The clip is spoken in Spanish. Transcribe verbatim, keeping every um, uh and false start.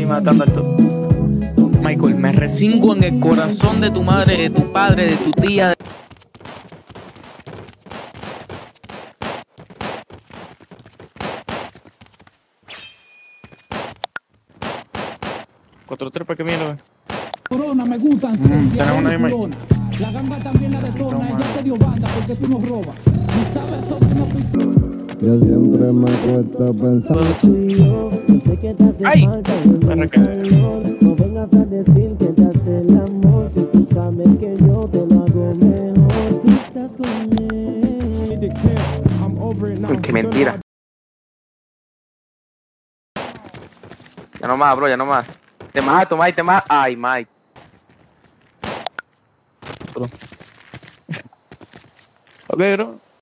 y matando al todo. Michael, me resingo en el corazón de tu madre, de tu padre, de tu tía. De... Cuatro tres para que mire, ve. Corona, me gustan. Mm, tenemos una imagen. Corona. La gamba también la detona. Ella te dio banda porque tú no robas. Tú sabes sobre una pistola. Yo siempre me cuesta pensar tú y yo. Yo sé que te hace Ay, falta el calor. No vengas a decir que te hace el amor. Si tú sabes que yo te lo hago mejor. Tú estás con él. Uy, qué mentira. Ya no más, bro, ya no más. Te mato, Mike, te mato. Ay, Mike. Ok, bro.